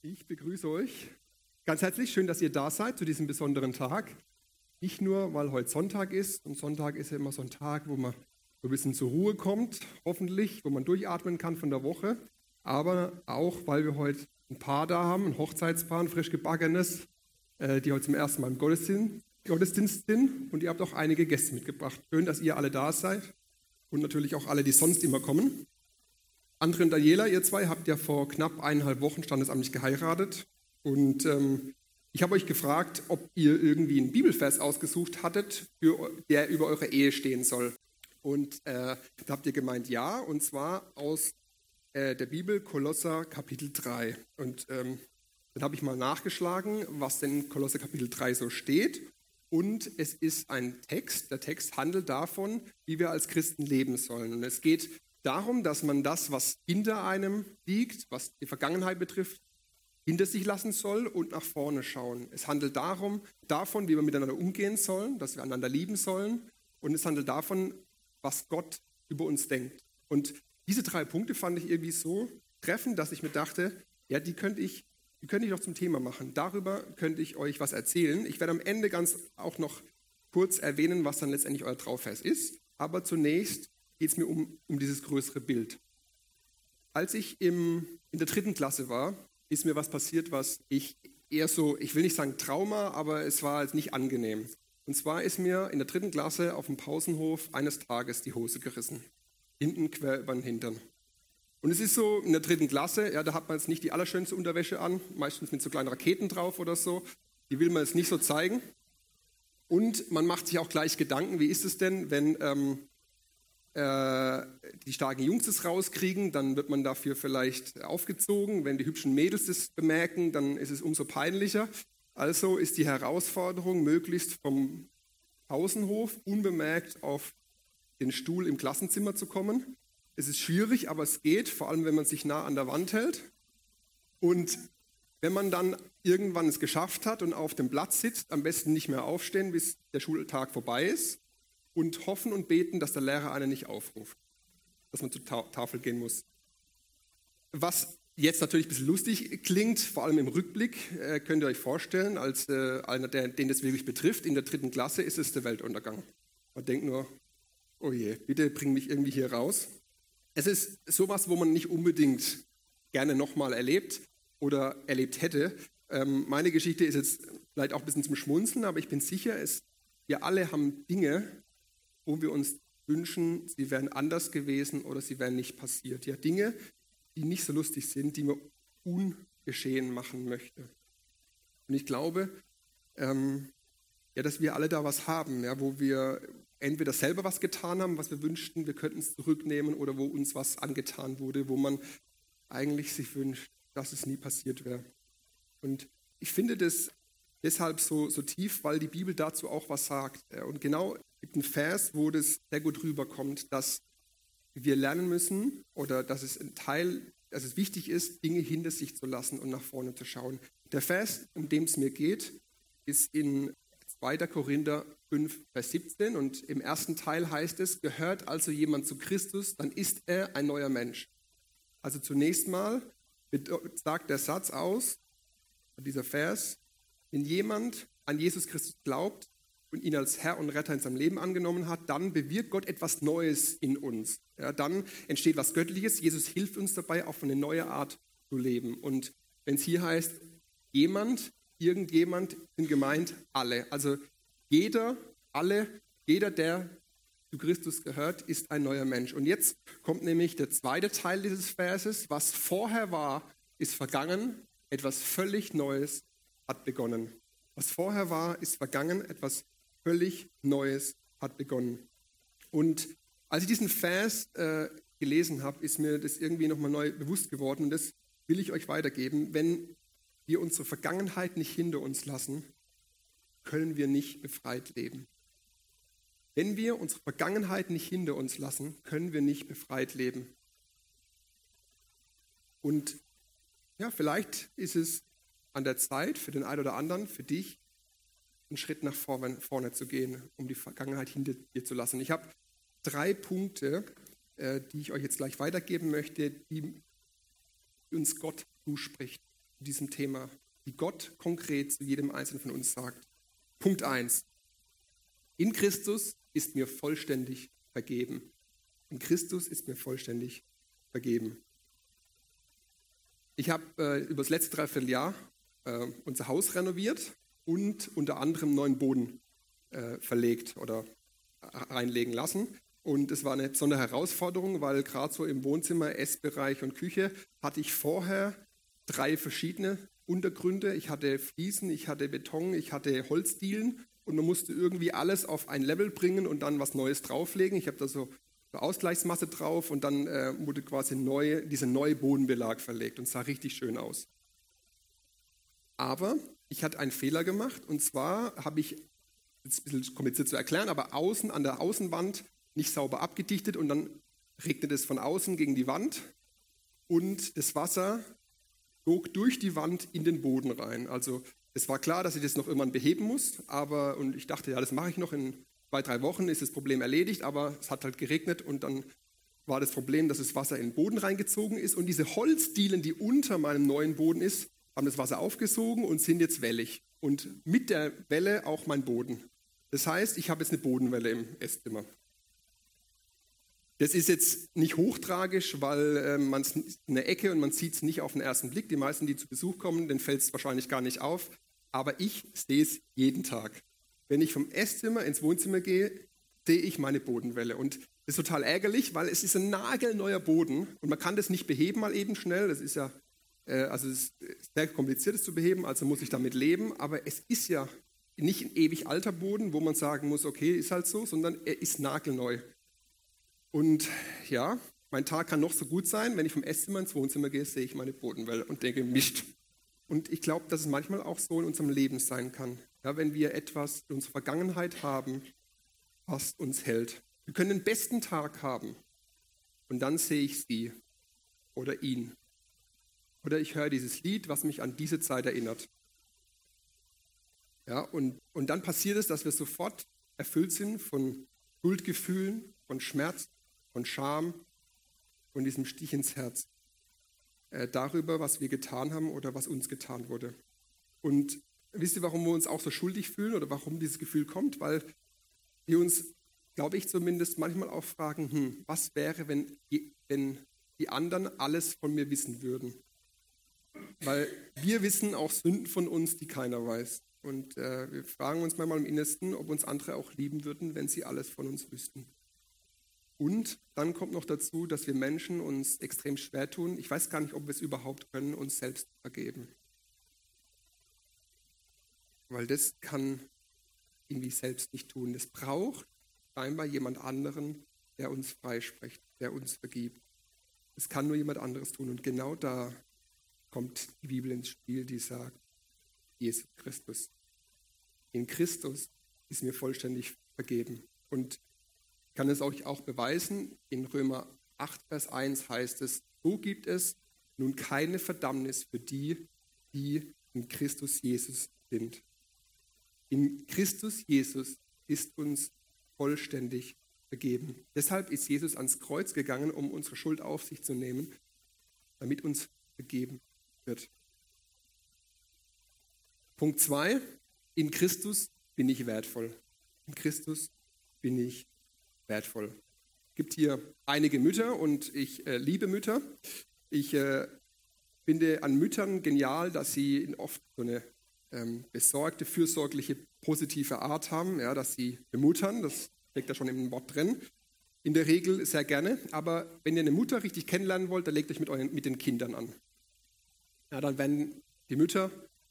Ich begrüße euch ganz herzlich. Schön, dass ihr da seid zu diesem besonderen Tag. Nicht nur, weil heute Sonntag ist. Und Sonntag ist ja immer so ein Tag, wo man so ein bisschen zur Ruhe kommt, hoffentlich, wo man durchatmen kann von der Woche. Aber auch, weil wir heute ein Paar da haben, ein Hochzeitspaar, ein frisch gebackenes, die heute zum ersten Mal im Gottesdienst sind. Und ihr habt auch einige Gäste mitgebracht. Schön, dass ihr alle da seid. Und natürlich auch alle, die sonst immer kommen. André und Daniela, ihr zwei, habt ja vor knapp 1,5 Wochen standesamtlich geheiratet. Und ich habe euch gefragt, ob ihr irgendwie einen Bibelvers ausgesucht hattet, der über eure Ehe stehen soll. Und da habt ihr gemeint, ja, und zwar aus der Bibel Kolosser Kapitel 3. Und dann habe ich mal nachgeschlagen, was denn in Kolosser Kapitel 3 so steht. Und es ist ein Text, der Text handelt davon, wie wir als Christen leben sollen. Und es geht darum, dass man das, was hinter einem liegt, was die Vergangenheit betrifft, hinter sich lassen soll und nach vorne schauen. Es handelt davon, wie wir miteinander umgehen sollen, dass wir einander lieben sollen. Und es handelt davon, was Gott über uns denkt. Und diese 3 Punkte fand ich irgendwie so treffend, dass ich mir dachte, ja, die könnte ich doch zum Thema machen. Darüber könnte ich euch was erzählen. Ich werde am Ende ganz auch noch kurz erwähnen, was dann letztendlich euer Trauvers ist. Aber zunächst geht es mir um dieses größere Bild. Als ich in der 3. Klasse war, ist mir was passiert, was ich eher so, ich will nicht sagen Trauma, aber es war jetzt nicht angenehm. Und zwar ist mir in der 3. Klasse auf dem Pausenhof eines Tages die Hose gerissen. Hinten quer über den Hintern. Und es ist so, in der 3. Klasse, ja, da hat man jetzt nicht die allerschönste Unterwäsche an, meistens mit so kleinen Raketen drauf oder so. Die will man jetzt nicht so zeigen. Und man macht sich auch gleich Gedanken, wie ist es denn, wenn die starken Jungs das rauskriegen, dann wird man dafür vielleicht aufgezogen. Wenn die hübschen Mädels das bemerken, dann ist es umso peinlicher. Also ist die Herausforderung, möglichst vom Pausenhof unbemerkt auf den Stuhl im Klassenzimmer zu kommen. Es ist schwierig, aber es geht, vor allem wenn man sich nah an der Wand hält. Und wenn man dann irgendwann es geschafft hat und auf dem Platz sitzt, am besten nicht mehr aufstehen, bis der Schultag vorbei ist. Und hoffen und beten, dass der Lehrer einen nicht aufruft, dass man zur Tafel gehen muss. Was jetzt natürlich ein bisschen lustig klingt, vor allem im Rückblick, könnt ihr euch vorstellen, als einer, den das wirklich betrifft, in der 3. Klasse ist es der Weltuntergang. Man denkt nur, oh je, bitte bring mich irgendwie hier raus. Es ist sowas, wo man nicht unbedingt gerne nochmal erlebt oder erlebt hätte. Meine Geschichte ist jetzt vielleicht auch ein bisschen zum Schmunzeln, aber ich bin sicher, wir alle haben Dinge, wo wir uns wünschen, sie wären anders gewesen oder sie wären nicht passiert. Ja, Dinge, die nicht so lustig sind, die man ungeschehen machen möchte. Und ich glaube, dass wir alle da was haben, ja, wo wir entweder selber was getan haben, was wir wünschten, wir könnten es zurücknehmen, oder wo uns was angetan wurde, wo man eigentlich sich wünscht, dass es nie passiert wäre. Und ich finde das deshalb so tief, weil die Bibel dazu auch was sagt. Und genau, es gibt einen Vers, wo das sehr gut rüberkommt, dass wir lernen müssen oder dass es wichtig ist, Dinge hinter sich zu lassen und nach vorne zu schauen. Der Vers, um den es mir geht, ist in 2. Korinther 5, Vers 17 und im ersten Teil heißt es, gehört also jemand zu Christus, dann ist er ein neuer Mensch. Also zunächst mal sagt der Satz aus, dieser Vers, wenn jemand an Jesus Christus glaubt und ihn als Herr und Retter in seinem Leben angenommen hat, dann bewirkt Gott etwas Neues in uns. Ja, dann entsteht was Göttliches. Jesus hilft uns dabei, auf eine neue Art zu leben. Und wenn es hier heißt, irgendjemand, sind gemeint alle. Also jeder, der zu Christus gehört, ist ein neuer Mensch. Und jetzt kommt nämlich der zweite Teil dieses Verses. Was vorher war, ist vergangen. Etwas völlig Neues hat begonnen. Was vorher war, ist vergangen. Etwas völlig Neues hat begonnen. Und als ich diesen Vers gelesen habe, ist mir das irgendwie nochmal neu bewusst geworden. Und das will ich euch weitergeben. Wenn wir unsere Vergangenheit nicht hinter uns lassen, können wir nicht befreit leben. Wenn wir unsere Vergangenheit nicht hinter uns lassen, können wir nicht befreit leben. Und ja, vielleicht ist es an der Zeit für den einen oder anderen, für dich, einen Schritt nach vorne zu gehen, um die Vergangenheit hinter dir zu lassen. Ich habe 3 Punkte, die ich euch jetzt gleich weitergeben möchte, die uns Gott zuspricht. zu diesem Thema, die Gott konkret zu jedem Einzelnen von uns sagt. Punkt 1. In Christus ist mir vollständig vergeben. In Christus ist mir vollständig vergeben. Ich habe über das letzte Dreivierteljahr unser Haus renoviert und unter anderem neuen Boden verlegt oder reinlegen lassen. Und es war eine besondere Herausforderung, weil gerade so im Wohnzimmer, Essbereich und Küche hatte ich vorher 3 verschiedene Untergründe. Ich hatte Fliesen, ich hatte Beton, ich hatte Holzdielen und man musste irgendwie alles auf ein Level bringen und dann was Neues drauflegen. Ich habe da so eine Ausgleichsmasse drauf und dann wurde quasi dieser neue Bodenbelag verlegt und sah richtig schön aus. Aber ich hatte einen Fehler gemacht und zwar habe ich, das ist ein bisschen kompliziert zu erklären, aber außen an der Außenwand nicht sauber abgedichtet und dann regnet es von außen gegen die Wand und das Wasser flog durch die Wand in den Boden rein. Also es war klar, dass ich das noch irgendwann beheben muss, und ich dachte, ja, das mache ich noch, in 2-3 Wochen ist das Problem erledigt, aber es hat halt geregnet und dann war das Problem, dass das Wasser in den Boden reingezogen ist und diese Holzdielen, die unter meinem neuen Boden ist, haben das Wasser aufgesogen und sind jetzt wellig und mit der Welle auch mein Boden. Das heißt, ich habe jetzt eine Bodenwelle im Esszimmer. Das ist jetzt nicht hochtragisch, weil man es in der Ecke und man sieht es nicht auf den ersten Blick. Die meisten, die zu Besuch kommen, denen fällt es wahrscheinlich gar nicht auf. Aber ich sehe es jeden Tag. Wenn ich vom Esszimmer ins Wohnzimmer gehe, sehe ich meine Bodenwelle. Und das ist total ärgerlich, weil es ist ein nagelneuer Boden und man kann das nicht beheben mal eben schnell. Das ist ja, also es ist sehr kompliziert, das zu beheben, also muss ich damit leben. Aber es ist ja nicht ein ewig alter Boden, wo man sagen muss, okay, ist halt so, sondern er ist nagelneu. Und ja, mein Tag kann noch so gut sein, wenn ich vom Esszimmer ins Wohnzimmer gehe, sehe ich meine Bodenwelle und denke, Mist. Und ich glaube, dass es manchmal auch so in unserem Leben sein kann. Ja, wenn wir etwas in unserer Vergangenheit haben, was uns hält. Wir können den besten Tag haben und dann sehe ich sie oder ihn. Oder ich höre dieses Lied, was mich an diese Zeit erinnert. Ja, und dann passiert es, dass wir sofort erfüllt sind von Schuldgefühlen, von Schmerz, von Scham, von diesem Stich ins Herz. Darüber, was wir getan haben oder was uns getan wurde. Und wisst ihr, warum wir uns auch so schuldig fühlen oder warum dieses Gefühl kommt? Weil wir uns, glaube ich zumindest, manchmal auch fragen, was wäre, wenn die anderen alles von mir wissen würden? Weil wir wissen auch Sünden von uns, die keiner weiß. Und wir fragen uns manchmal im Innersten, ob uns andere auch lieben würden, wenn sie alles von uns wüssten. Und dann kommt noch dazu, dass wir Menschen uns extrem schwer tun. Ich weiß gar nicht, ob wir es überhaupt können, uns selbst vergeben. Weil das kann irgendwie selbst nicht tun. Das braucht scheinbar jemand anderen, der uns freispricht, der uns vergibt. Das kann nur jemand anderes tun. Und genau da kommt die Bibel ins Spiel, die sagt, Jesus Christus. In Christus ist mir vollständig vergeben. Und ich kann es euch auch beweisen. In Römer 8, Vers 1 heißt es, so gibt es nun keine Verdammnis für die, die in Christus Jesus sind. In Christus Jesus ist uns vollständig vergeben. Deshalb ist Jesus ans Kreuz gegangen, um unsere Schuld auf sich zu nehmen, damit uns vergeben wird. Punkt 2, in Christus bin ich wertvoll. In Christus bin ich wertvoll. Es gibt hier einige Mütter und ich liebe Mütter. Ich finde an Müttern genial, dass sie oft so eine besorgte, fürsorgliche, positive Art haben, ja, dass sie bemuttern, das steckt da schon im Wort drin. In der Regel sehr gerne, aber wenn ihr eine Mutter richtig kennenlernen wollt, dann legt euch mit den Kindern an. Ja, dann werden die Mütter,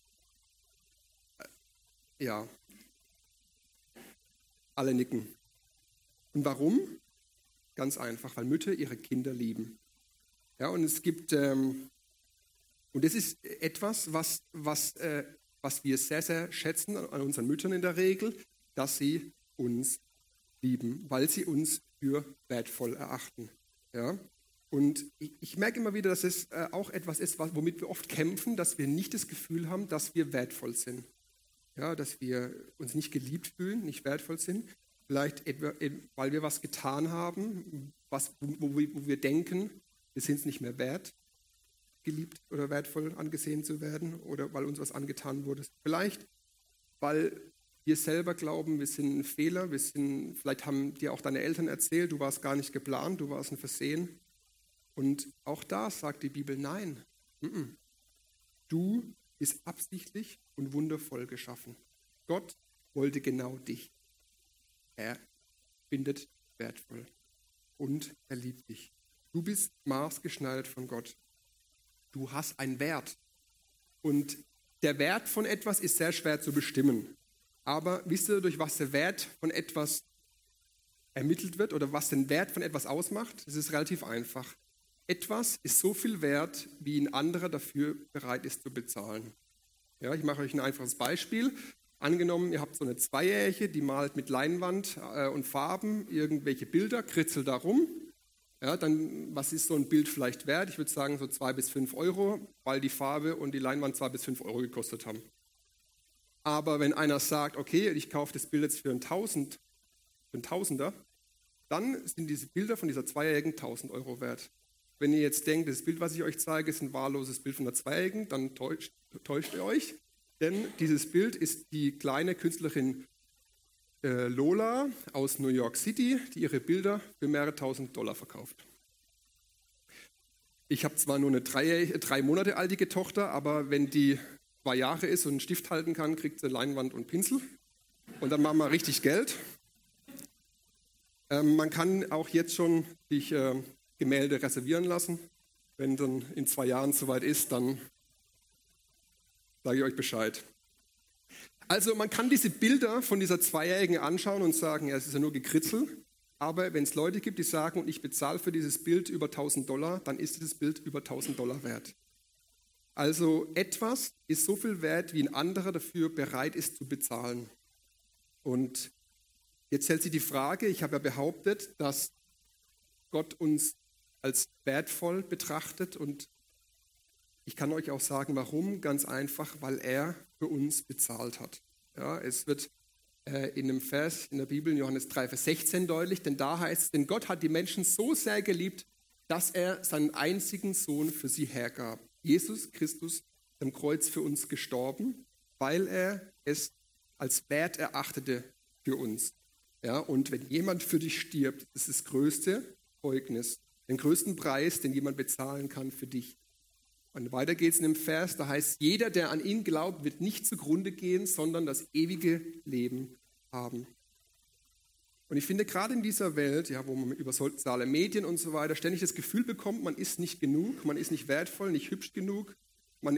alle nicken. Und warum? Ganz einfach, weil Mütter ihre Kinder lieben. Ja, und es gibt, und das ist etwas, was wir sehr, sehr schätzen an unseren Müttern in der Regel, dass sie uns lieben, weil sie uns für wertvoll erachten. Ja? Und ich merke immer wieder, dass es auch etwas ist, womit wir oft kämpfen, dass wir nicht das Gefühl haben, dass wir wertvoll sind. Ja, dass wir uns nicht geliebt fühlen, nicht wertvoll sind. Vielleicht, weil wir was getan haben, wo wir denken, wir sind es nicht mehr wert. geliebt oder wertvoll angesehen zu werden oder weil uns was angetan wurde. Vielleicht, weil wir selber glauben, wir sind ein Fehler, vielleicht haben dir auch deine Eltern erzählt, du warst gar nicht geplant, du warst ein Versehen. Und auch da sagt die Bibel, nein, du bist absichtlich und wundervoll geschaffen. Gott wollte genau dich. Er findet wertvoll und er liebt dich. Du bist maßgeschneidert von Gott. Du hast einen Wert. Und der Wert von etwas ist sehr schwer zu bestimmen. Aber wisst ihr, durch was der Wert von etwas ermittelt wird oder was den Wert von etwas ausmacht? Das ist relativ einfach. Etwas ist so viel wert, wie ein anderer dafür bereit ist zu bezahlen. Ja, ich mache euch ein einfaches Beispiel. Angenommen, ihr habt so eine Zweijährige, die malt mit Leinwand und Farben irgendwelche Bilder, kritzelt da rum. Ja, dann, was ist so ein Bild vielleicht wert? Ich würde sagen so 2 bis 5 Euro, weil die Farbe und die Leinwand 2 bis 5 Euro gekostet haben. Aber wenn einer sagt, okay, ich kaufe das Bild jetzt für einen Tausender, dann sind diese Bilder von dieser Zweijährigen 1.000 Euro wert. Wenn ihr jetzt denkt, das Bild, was ich euch zeige, ist ein wahlloses Bild von der Zweijährigen, dann täuscht ihr euch. Denn dieses Bild ist die kleine Künstlerin Lola aus New York City, die ihre Bilder für mehrere tausend Dollar verkauft. Ich habe zwar nur eine 3 Monate alte Tochter, aber wenn die 2 Jahre ist und einen Stift halten kann, kriegt sie Leinwand und Pinsel. Und dann machen wir richtig Geld. Man kann auch jetzt schon sich Gemälde reservieren lassen. Wenn dann in 2 Jahren soweit ist, dann sage ich euch Bescheid. Also man kann diese Bilder von dieser Zweijährigen anschauen und sagen, ja, es ist ja nur Gekritzel. Aber wenn es Leute gibt, die sagen, und ich bezahle für dieses Bild über 1.000 Dollar, dann ist dieses Bild über 1.000 Dollar wert. Also etwas ist so viel wert, wie ein anderer dafür bereit ist zu bezahlen. Und jetzt stellt sich die Frage, ich habe ja behauptet, dass Gott uns als wertvoll betrachtet und ich kann euch auch sagen, warum. Ganz einfach, weil er für uns bezahlt hat. Ja, es wird in einem Vers in der Bibel, in Johannes 3, Vers 16 deutlich, denn da heißt es, denn Gott hat die Menschen so sehr geliebt, dass er seinen einzigen Sohn für sie hergab. Jesus Christus ist am Kreuz für uns gestorben, weil er es als wert erachtete für uns. Ja, und wenn jemand für dich stirbt, das ist das größte Zeugnis, den größten Preis, den jemand bezahlen kann für dich. Und weiter geht es in dem Vers, da heißt, jeder, der an ihn glaubt, wird nicht zugrunde gehen, sondern das ewige Leben haben. Und ich finde, gerade in dieser Welt, ja, wo man über soziale Medien und so weiter ständig das Gefühl bekommt, man ist nicht genug, man ist nicht wertvoll, nicht hübsch genug, man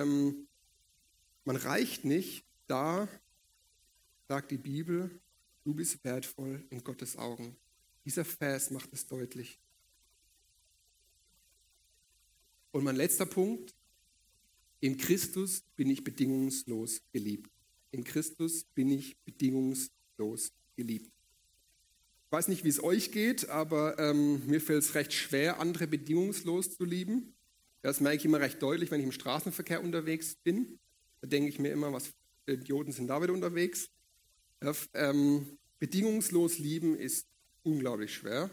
reicht nicht, da sagt die Bibel, du bist wertvoll in Gottes Augen. Dieser Vers macht es deutlich. Und mein letzter Punkt, in Christus bin ich bedingungslos geliebt. In Christus bin ich bedingungslos geliebt. Ich weiß nicht, wie es euch geht, aber mir fällt es recht schwer, andere bedingungslos zu lieben. Das merke ich immer recht deutlich, wenn ich im Straßenverkehr unterwegs bin. Da denke ich mir immer, was für Idioten sind da wieder unterwegs. Ja, bedingungslos lieben ist unglaublich schwer.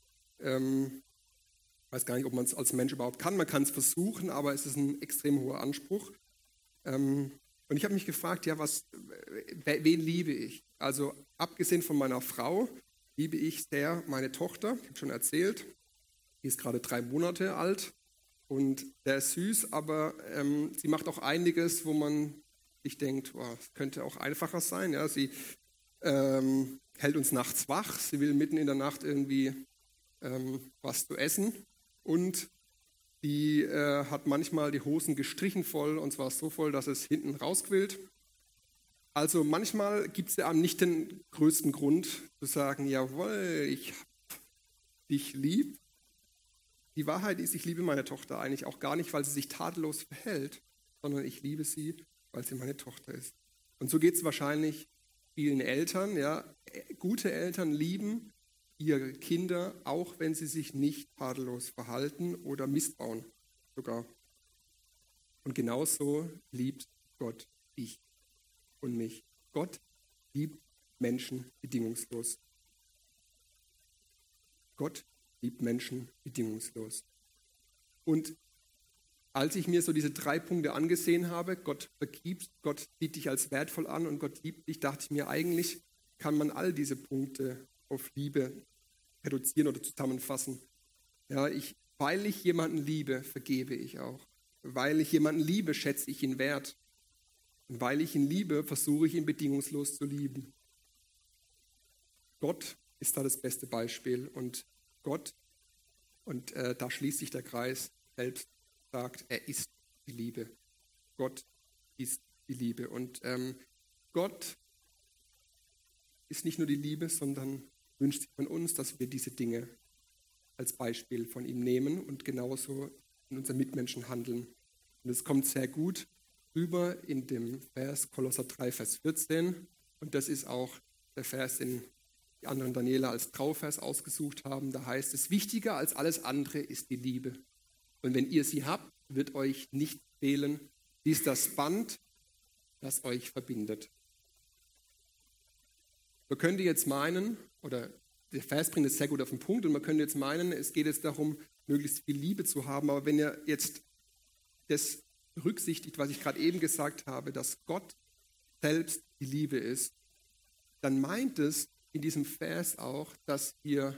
Ich weiß gar nicht, ob man es als Mensch überhaupt kann. Man kann es versuchen, aber es ist ein extrem hoher Anspruch. Und ich habe mich gefragt, ja, wen liebe ich? Also abgesehen von meiner Frau liebe ich sehr meine Tochter. Ich habe schon erzählt, die ist gerade 3 Monate alt und der ist süß, aber sie macht auch einiges, wo man sich denkt, oh, es könnte auch einfacher sein. Ja, sie hält uns nachts wach, sie will mitten in der Nacht irgendwie was zu essen. Und die hat manchmal die Hosen gestrichen voll, und zwar so voll, dass es hinten rausquillt. Also manchmal gibt es ja nicht den größten Grund zu sagen, jawohl, ich hab dich lieb. Die Wahrheit ist, ich liebe meine Tochter eigentlich auch gar nicht, weil sie sich tadellos verhält, sondern ich liebe sie, weil sie meine Tochter ist. Und so geht es wahrscheinlich vielen Eltern. Ja. Gute Eltern lieben ihre Kinder, auch wenn sie sich nicht tadellos verhalten oder missbauen sogar. Und genauso liebt Gott dich und mich. Gott liebt Menschen bedingungslos. Gott liebt Menschen bedingungslos. Und als ich mir so diese 3 Punkte angesehen habe, Gott vergibt, Gott sieht dich als wertvoll an und Gott liebt dich, dachte ich mir, eigentlich kann man all diese Punkte auf Liebe reduzieren oder zusammenfassen. Ja, weil ich jemanden liebe, vergebe ich auch. Weil ich jemanden liebe, schätze ich ihn wert. Und weil ich ihn liebe, versuche ich ihn bedingungslos zu lieben. Gott ist da das beste Beispiel. Und Gott, und da schließt sich der Kreis, selbst sagt, er ist die Liebe. Gott ist die Liebe. Und Gott ist nicht nur die Liebe, sondern wünscht sich von uns, dass wir diese Dinge als Beispiel von ihm nehmen und genauso in unseren Mitmenschen handeln. Und es kommt sehr gut rüber in dem Vers Kolosser 3, Vers 14. Und das ist auch der Vers, den die anderen Daniela als Trauvers ausgesucht haben. Da heißt es, wichtiger als alles andere ist die Liebe. Und wenn ihr sie habt, wird euch nicht fehlen. Sie ist das Band, das euch verbindet. Man könnte jetzt meinen, oder der Vers bringt es sehr gut auf den Punkt, und man könnte jetzt meinen, es geht jetzt darum, möglichst viel Liebe zu haben. Aber wenn ihr jetzt das berücksichtigt, was ich gerade eben gesagt habe, dass Gott selbst die Liebe ist, dann meint es in diesem Vers auch, dass wir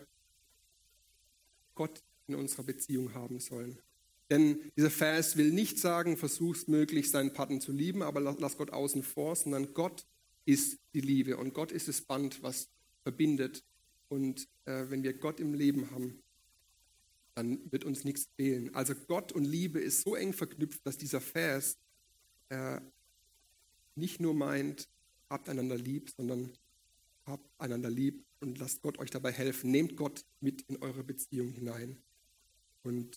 Gott in unserer Beziehung haben sollen. Denn dieser Vers will nicht sagen, versuch's möglichst deinen Partner zu lieben, aber lass Gott außen vor, sondern Gott ist die Liebe und Gott ist das Band, was verbindet. Und wenn wir Gott im Leben haben, dann wird uns nichts fehlen. Also Gott und Liebe ist so eng verknüpft, dass dieser Vers nicht nur meint, habt einander lieb, sondern habt einander lieb und lasst Gott euch dabei helfen. Nehmt Gott mit in eure Beziehung hinein. Und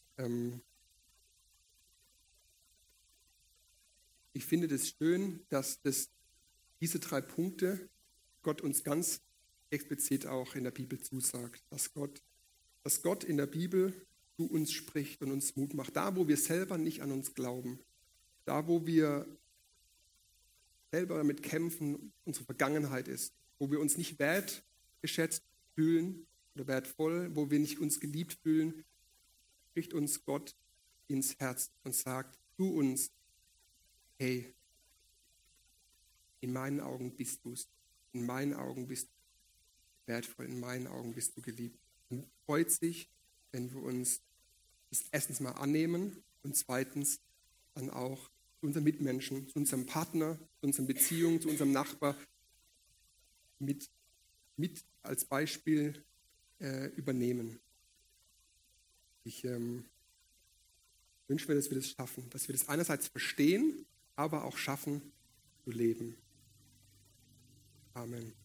ich finde es schön, dass diese 3 Punkte Gott uns ganz explizit auch in der Bibel zusagt. Dass Gott in der Bibel zu uns spricht und uns Mut macht. Da, wo wir selber nicht an uns glauben. Da, wo wir selber damit kämpfen, unsere Vergangenheit ist. Wo wir uns nicht wertgeschätzt fühlen oder wertvoll, wo wir nicht uns geliebt fühlen, spricht uns Gott ins Herz und sagt zu uns, hey, in meinen Augen bist du es. In meinen Augen bist du wertvoll. In meinen Augen bist du geliebt. Und freut sich, wenn wir uns das erstens mal annehmen und zweitens dann auch zu unseren Mitmenschen, zu unserem Partner, zu unseren Beziehungen, zu unserem Nachbar mit als Beispiel übernehmen. Ich wünsche mir, dass wir das schaffen, dass wir das einerseits verstehen, aber auch schaffen zu leben. Amen.